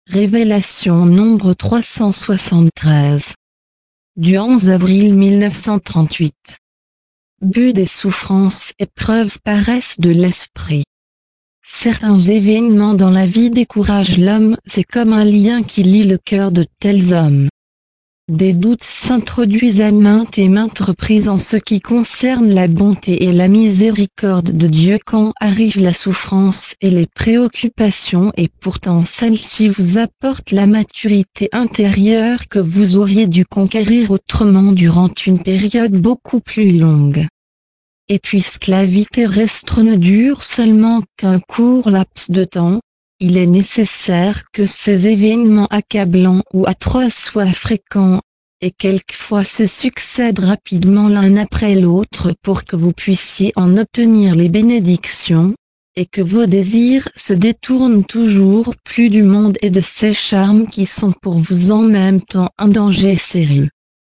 Révélation nombre 373. Du 11 avril 1938. But des souffrances, épreuves, paresse de l'esprit. Certains événements dans la vie découragent l'homme, c'est comme un lien qui lie le cœur de tels hommes. Des doutes s'introduisent à maintes et maintes reprises en ce qui concerne la bonté et la miséricorde de Dieu quand arrive la souffrance et les préoccupations, et pourtant celle-ci vous apporte la maturité intérieure que vous auriez dû conquérir autrement durant une période beaucoup plus longue. Et puisque la vie terrestre ne dure seulement qu'un court laps de temps, il est nécessaire que ces événements accablants ou atroces soient fréquents, et quelquefois se succèdent rapidement l'un après l'autre pour que vous puissiez en obtenir les bénédictions, et que vos désirs se détournent toujours plus du monde et de ses charmes qui sont pour vous en même temps un danger sérieux.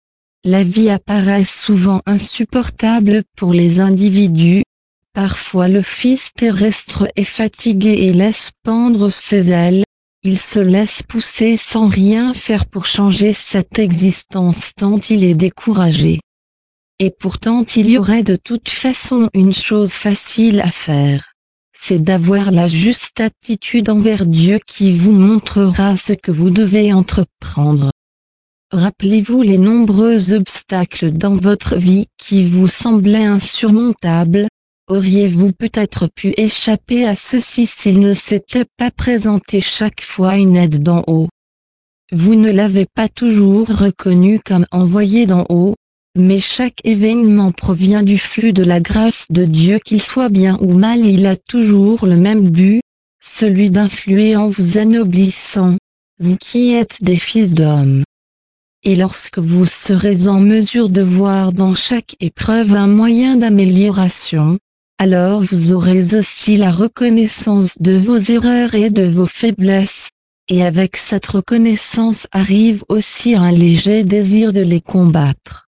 La vie apparaît souvent insupportable pour les individus. Parfois le Fils terrestre est fatigué et laisse pendre ses ailes, il se laisse pousser sans rien faire pour changer cette existence tant il est découragé. Et pourtant il y aurait de toute façon une chose facile à faire. C'est d'avoir la juste attitude envers Dieu qui vous montrera ce que vous devez entreprendre. Rappelez-vous les nombreux obstacles dans votre vie qui vous semblaient insurmontables. Auriez-vous peut-être pu échapper à ceci s'il ne s'était pas présenté chaque fois une aide d'en haut? Vous ne l'avez pas toujours reconnu comme envoyé d'en haut, mais chaque événement provient du flux de la grâce de Dieu, qu'il soit bien ou mal, il a toujours le même but, celui d'influer en vous anoblissant, vous qui êtes des fils d'hommes. Et lorsque vous serez en mesure de voir dans chaque épreuve un moyen d'amélioration, alors vous aurez aussi la reconnaissance de vos erreurs et de vos faiblesses, et avec cette reconnaissance arrive aussi un léger désir de les combattre.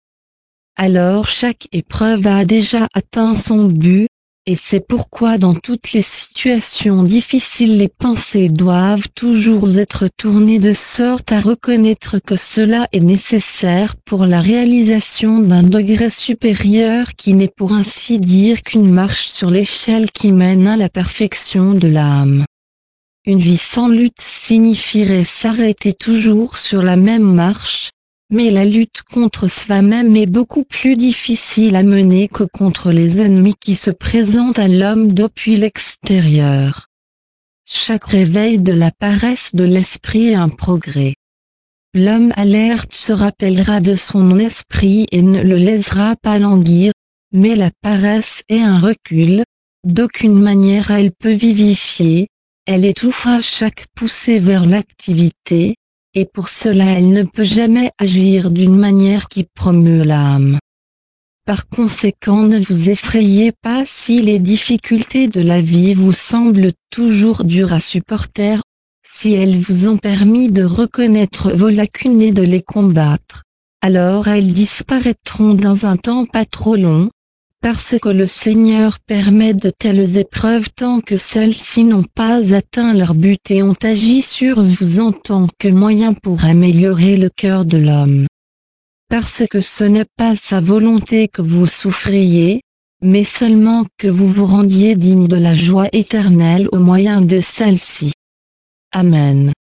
Alors chaque épreuve a déjà atteint son but, et c'est pourquoi dans toutes les situations difficiles les pensées doivent toujours être tournées de sorte à reconnaître que cela est nécessaire pour la réalisation d'un degré supérieur qui n'est pour ainsi dire qu'une marche sur l'échelle qui mène à la perfection de l'âme. Une vie sans lutte signifierait s'arrêter toujours sur la même marche, mais la lutte contre soi-même est beaucoup plus difficile à mener que contre les ennemis qui se présentent à l'homme depuis l'extérieur. Chaque réveil de la paresse de l'esprit est un progrès. L'homme alerte se rappellera de son esprit et ne le laissera pas languir, mais la paresse est un recul, d'aucune manière elle peut vivifier, elle étouffera chaque poussée vers l'activité, et pour cela elle ne peut jamais agir d'une manière qui promeut l'âme. Par conséquent, ne vous effrayez pas si les difficultés de la vie vous semblent toujours dures à supporter, si elles vous ont permis de reconnaître vos lacunes et de les combattre, alors elles disparaîtront dans un temps pas trop long, parce que le Seigneur permet de telles épreuves tant que celles-ci n'ont pas atteint leur but et ont agi sur vous en tant que moyen pour améliorer le cœur de l'homme. Parce que ce n'est pas sa volonté que vous souffriez, mais seulement que vous vous rendiez digne de la joie éternelle au moyen de celle-ci. Amen.